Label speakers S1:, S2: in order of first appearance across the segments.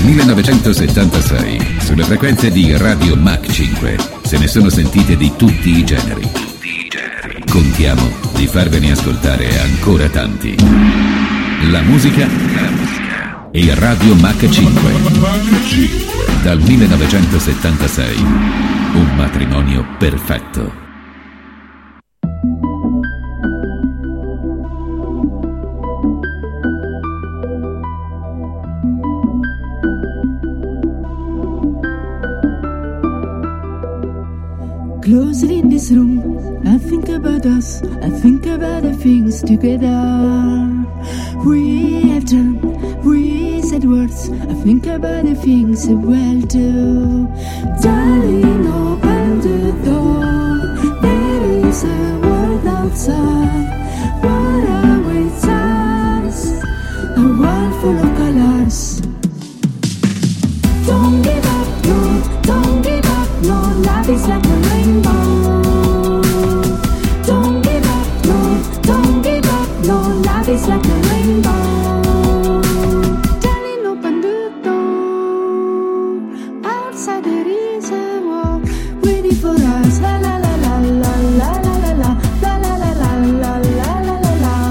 S1: 1976, sulle frequenze di Radio Mach 5, se ne sono sentite di tutti i generi. Contiamo di farvene ascoltare ancora tanti. La musica e Radio Mach 5. Dal 1976, un matrimonio perfetto.
S2: Closer in this room, I think about us, I think about the things together we have done, we said words, I think about the things we will do. Darling, open the door, there is a world outside, what awaits us, a world full of colors. Don't give up, no, don't give up, no, love is like a rainbow. Don't give up, no, don't give up, no, love is like a rainbow. Darling, open the door, outside there is a wall waiting for us. La la la la la la la la la la la la la la la la la la.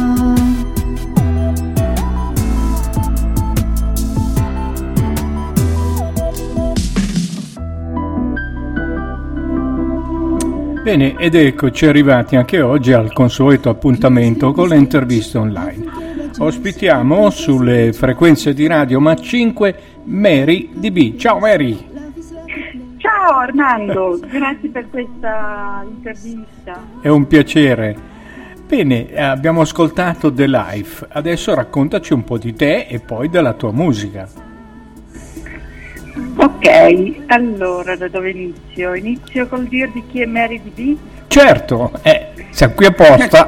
S3: Bene, ed eccoci arrivati anche oggi al consueto appuntamento con le interviste online. Ospitiamo sulle frequenze di Radio Mach 5 Mary DB. Ciao Mary!
S4: Ciao Armando, grazie per questa intervista.
S3: È un piacere. Bene, abbiamo ascoltato The Life, adesso raccontaci un po' di te e poi della tua musica.
S4: Ok, allora da dove inizio? Inizio col dir di chi è Mary DB?
S3: Certo, siamo qui apposta.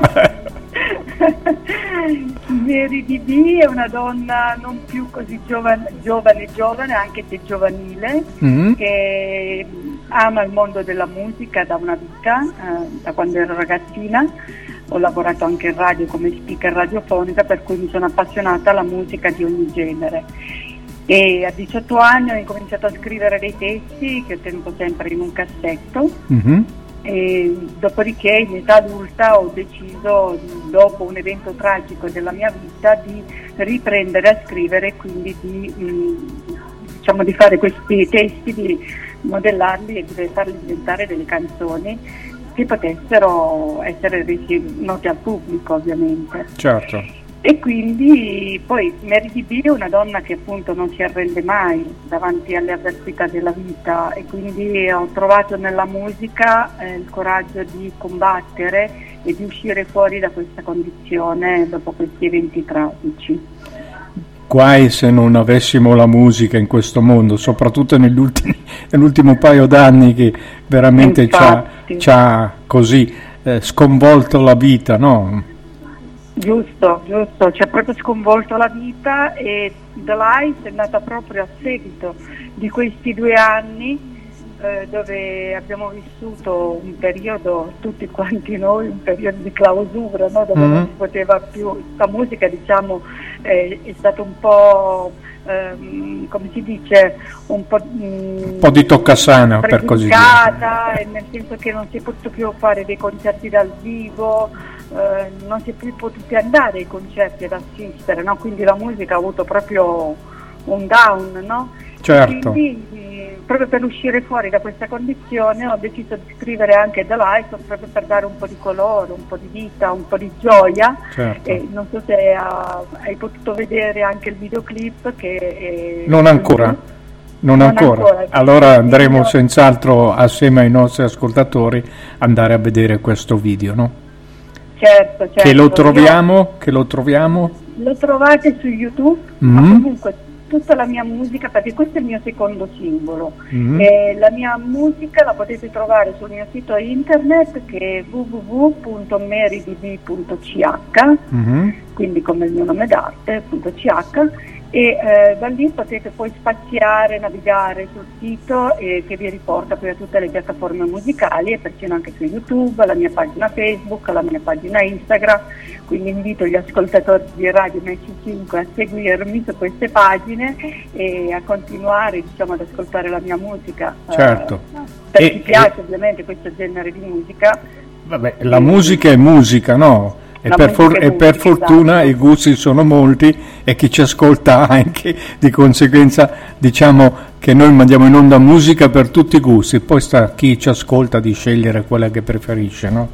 S4: Mary DB è una donna non più così giovane, anche se giovanile, che ama il mondo della musica da una vita, da quando ero ragazzina. Ho lavorato anche in radio come speaker radiofonica, per cui mi sono appassionata alla musica di ogni genere. E a 18 anni ho incominciato a scrivere dei testi che tengo sempre in un cassetto. E dopodiché in età adulta ho deciso, dopo un evento tragico della mia vita, di riprendere a scrivere, quindi di fare questi testi, di modellarli e di farli diventare delle canzoni che potessero essere resi note al pubblico, ovviamente.
S3: Certo.
S4: E quindi poi Mary DB è una donna che appunto non si arrende mai davanti alle avversità della vita, e quindi ho trovato nella musica il coraggio di combattere e di uscire fuori da questa condizione dopo questi eventi tragici.
S3: Guai se non avessimo la musica in questo mondo, soprattutto nell'ultimo paio d'anni, che veramente ci ha così sconvolto la vita, no?
S4: Giusto, ci ha proprio sconvolto la vita, e The Life è nata proprio a seguito di questi 2 anni dove abbiamo vissuto un periodo, tutti quanti noi, un periodo di clausura, no? Dove non si poteva più, la musica diciamo è stata un po', come si dice, un po'
S3: di toccasana, per così dire,
S4: nel senso che non si è potuto più fare dei concerti dal vivo, non si è più potuti andare ai concerti ad assistere, no? Quindi la musica ha avuto proprio un down, no?
S3: Certo.
S4: Quindi proprio per uscire fuori da questa condizione ho deciso di scrivere anche The Life, proprio per dare un po' di colore, un po' di vita, un po' di gioia.
S3: Certo.
S4: E non so se hai potuto vedere anche il videoclip che
S3: non ancora. Allora andremo senz'altro assieme ai nostri ascoltatori andare a vedere questo video, no?
S4: Certo.
S3: Che lo troviamo?
S4: Lo trovate su YouTube, ma comunque tutta la mia musica, perché questo è il mio secondo singolo, la mia musica la potete trovare sul mio sito internet, che è www.marydb.ch, quindi come il mio nome d'arte.ch, e da lì potete poi spaziare, navigare sul sito che vi riporta poi a tutte le piattaforme musicali e persino anche su YouTube, la mia pagina Facebook, la mia pagina Instagram, quindi invito gli ascoltatori di Radio Match 5 a seguirmi su queste pagine e a continuare, diciamo, ad ascoltare la mia musica.
S3: Certo.
S4: Per chi piace ovviamente questo genere di musica.
S3: Vabbè, la musica è musica, no? E per fortuna
S4: esatto.
S3: I gusti sono molti e chi ci ascolta anche, di conseguenza diciamo che noi mandiamo in onda musica per tutti i gusti, poi sta a chi ci ascolta di scegliere quella che preferisce, no?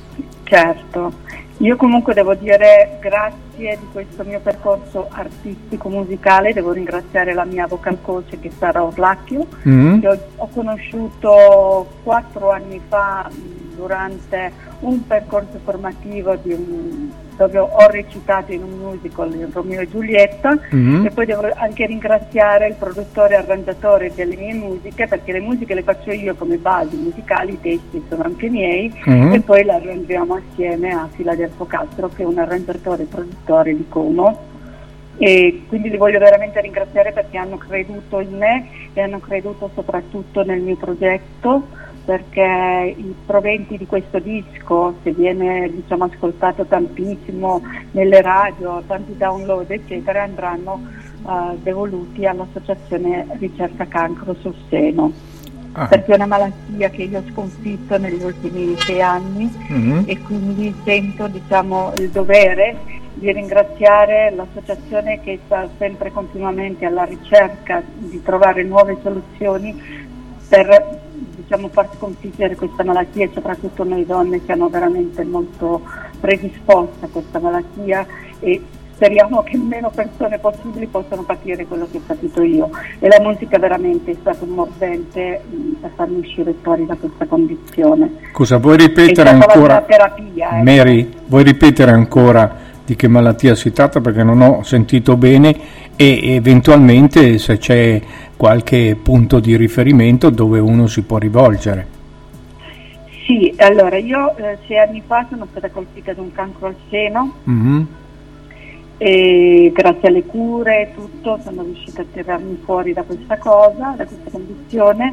S4: Certo, io comunque devo dire grazie di questo mio percorso artistico musicale, devo ringraziare la mia vocal coach che è Sara Orlacchio, che ho conosciuto 4 anni fa durante un percorso formativo dove ho recitato in un musical in Romeo e Giulietta, e poi devo anche ringraziare il produttore e arrangiatore delle mie musiche, perché le musiche le faccio io come basi musicali, i testi sono anche miei, e poi le arrangiamo assieme a Filadelfo Castro, che è un arrangiatore e produttore di Como, e quindi li voglio veramente ringraziare perché hanno creduto in me e hanno creduto soprattutto nel mio progetto, perché i proventi di questo disco, se viene, diciamo, ascoltato tantissimo nelle radio, tanti download eccetera, andranno devoluti all'associazione Ricerca Cancro sul Seno, perché è una malattia che io ho sconfitto negli ultimi 6 anni, e quindi sento, diciamo, il dovere di ringraziare l'associazione che sta sempre continuamente alla ricerca di trovare nuove soluzioni per, diciamo, far sconfiggere questa malattia, e soprattutto noi donne siamo veramente molto predisposte a questa malattia, e speriamo che meno persone possibili possano patire quello che ho patito io, e la musica veramente è stato un mordente per farmi uscire fuori da questa condizione.
S3: Cosa vuoi ripetere ancora?
S4: Terapia,
S3: Mary, vuoi ripetere ancora di che malattia si tratta, perché non ho sentito bene, e eventualmente se c'è qualche punto di riferimento dove uno si può rivolgere?
S4: Sì, allora io 6 anni fa sono stata colpita da un cancro al seno, e grazie alle cure e tutto sono riuscita a tirarmi fuori da questa cosa, da questa condizione,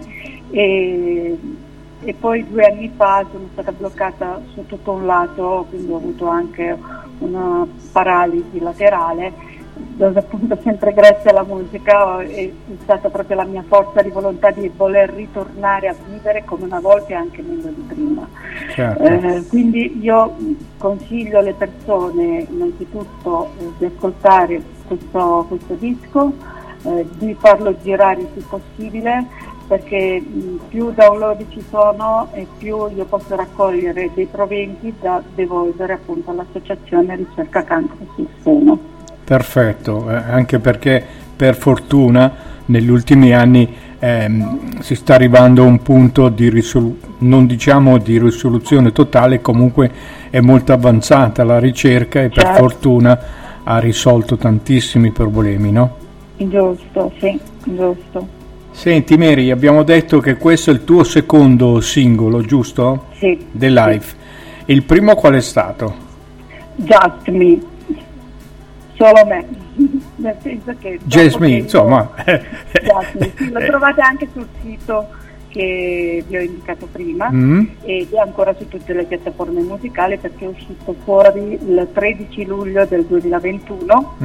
S4: e poi 2 anni fa sono stata bloccata su tutto un lato, quindi ho avuto anche una paralisi laterale, dove appunto sempre grazie alla musica è stata proprio la mia forza di volontà di voler ritornare a vivere come una volta, e anche meglio di prima.
S3: Certo.
S4: Quindi io consiglio alle persone innanzitutto di ascoltare questo disco, di farlo girare il più possibile, perché più download ci sono e più io posso raccogliere dei proventi da devolvere appunto all'associazione Ricerca Cancro sul Seno.
S3: Perfetto, anche perché per fortuna negli ultimi anni si sta arrivando a un punto di non diciamo di risoluzione totale, comunque è molto avanzata la ricerca e per fortuna ha risolto tantissimi problemi, no?
S4: Giusto, sì, giusto.
S3: Senti Mary, abbiamo detto che questo è il tuo secondo singolo, giusto?
S4: Sì.
S3: The Life. Sì. Il primo qual è stato?
S4: Just Me. Solo me. Nel senso che
S3: Just Me, insomma.
S4: Sì, lo trovate anche sul sito che vi ho indicato prima, ed è ancora su tutte le piattaforme musicali, perché è uscito fuori il 13 luglio del 2021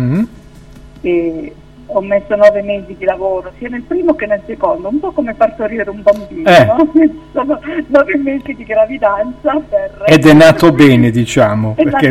S4: e ho messo 9 mesi di lavoro sia nel primo che nel secondo, un po' come partorire un bambino, no? Sono 9 mesi di gravidanza ed
S3: è nato bene, diciamo, perché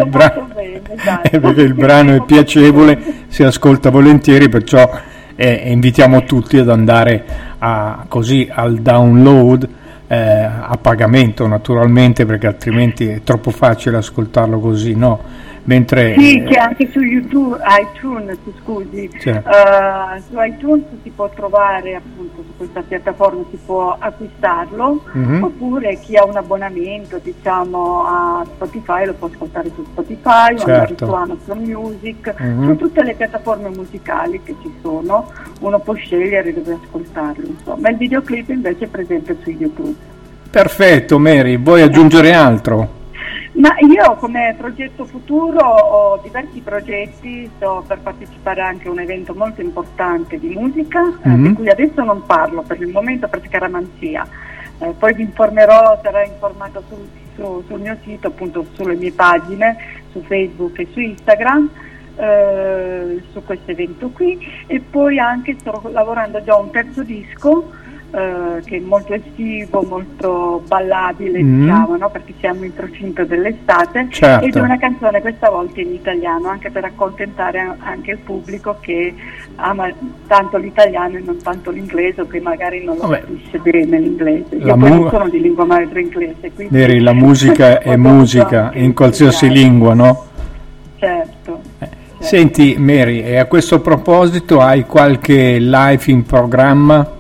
S3: il brano è piacevole, si ascolta volentieri, perciò invitiamo tutti ad andare così al download a pagamento naturalmente, perché altrimenti è troppo facile ascoltarlo così, no? Mentre
S4: sì, c'è anche su YouTube, iTunes, scusi, su iTunes si può trovare, appunto su questa piattaforma si può acquistarlo, oppure chi ha un abbonamento, diciamo, a Spotify lo può ascoltare su Spotify, o andare su Amazon Music, su tutte le piattaforme musicali che ci sono, uno può scegliere dove ascoltarlo, insomma. Il videoclip invece è presente su YouTube.
S3: Perfetto, Mary, vuoi aggiungere altro?
S4: Ma io come progetto futuro ho diversi progetti, sto per partecipare anche a un evento molto importante di musica, di cui adesso non parlo per il momento perché è scaramanzia. Poi vi informerò, sarà informato sul mio sito, appunto sulle mie pagine, su Facebook e su Instagram, su questo evento qui. E poi anche sto lavorando già a un terzo disco, che è molto estivo, molto ballabile, diciamo, no? Perché siamo in procinto dell'estate,
S3: certo.
S4: Ed è una canzone questa volta in italiano, anche per accontentare anche il pubblico che ama tanto l'italiano e non tanto l'inglese, o che magari non lo capisce bene l'inglese. Io poi non sono di lingua madre inglese, quindi
S3: Neri, la musica è musica in qualsiasi lingua, no?
S4: Certo.
S3: Senti Mary, e a questo proposito hai qualche live in programma?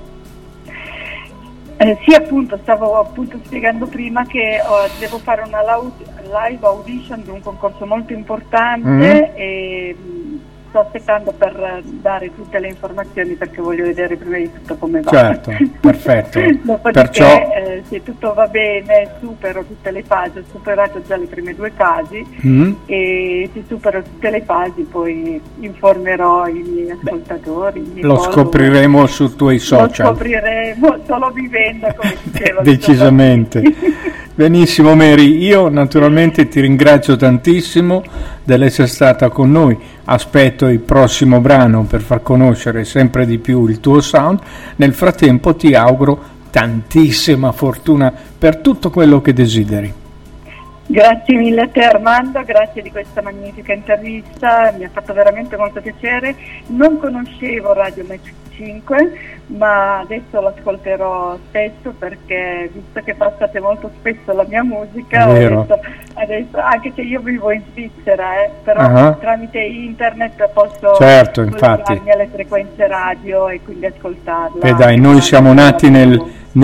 S4: Sì, appunto, stavo spiegando prima che devo fare una live audition di un concorso molto importante e sto aspettando per dare tutte le informazioni, perché voglio vedere prima di tutto come va.
S3: Certo, perfetto.
S4: Dopodiché,
S3: perciò
S4: se tutto va bene, supero tutte le fasi, ho superato già le prime 2 fasi e se supero tutte le fasi poi informerò i miei ascoltatori.
S3: Lo scopriremo sui tuoi social.
S4: Lo scopriremo solo vivendo, come dicevo.
S3: Decisamente. Benissimo Mary, io naturalmente ti ringrazio tantissimo dell'essere stata con noi, aspetto il prossimo brano per far conoscere sempre di più il tuo sound. Nel frattempo ti auguro tantissima fortuna per tutto quello che desideri.
S4: Grazie mille a te Armando, grazie di questa magnifica intervista, mi ha fatto veramente molto piacere. Non conoscevo Radio Match 5, ma adesso l'ascolterò spesso, perché visto che passate molto spesso la mia musica, adesso anche se io vivo in Svizzera, però tramite internet posso collegarmi alle frequenze radio e quindi ascoltarla.
S3: E dai, noi siamo nati nel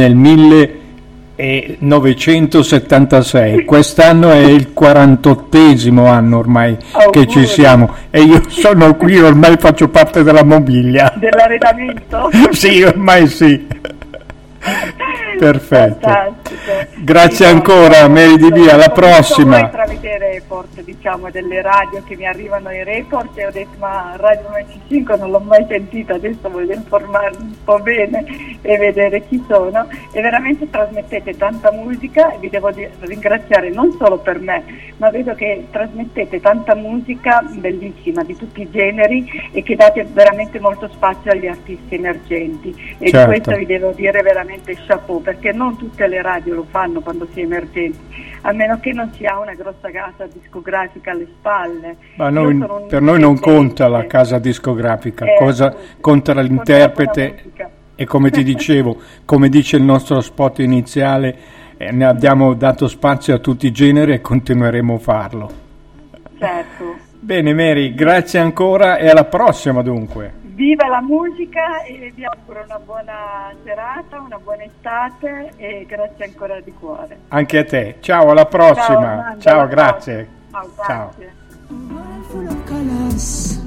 S3: 1976, quest'anno è il 48esimo anno ormai che ci siamo, e io sono qui, ormai faccio parte della mobilia,
S4: dell'arredamento.
S3: Sì, ormai sì. Perfetto.
S4: Fantastico.
S3: Grazie ancora Mary DB, alla prossima.
S4: Poi tramite report, diciamo, delle radio che mi arrivano i report, e ho detto ma Radio MC5 non l'ho mai sentita, adesso voglio informarmi un po' bene e vedere chi sono, e veramente trasmettete tanta musica, e vi devo ringraziare non solo per me, ma vedo che trasmettete tanta musica bellissima di tutti i generi e che date veramente molto spazio agli artisti emergenti, e di questo vi devo dire veramente chapeau, perché non tutte le radio lo fanno quando si è emergenti, a meno che non si ha una grossa casa discografica alle spalle.
S3: Ma per noi non conta la casa discografica, conta l'interprete, e come ti dicevo, come dice il nostro spot iniziale, ne abbiamo dato spazio a tutti i generi e continueremo a farlo.
S4: Certo.
S3: Bene Mary, grazie ancora e alla prossima dunque.
S4: Viva la musica, e vi auguro una buona serata, una buona estate, e grazie ancora di cuore.
S3: Anche a te, ciao, alla prossima. Ciao, grazie.
S4: Ciao, grazie.
S3: Ciao.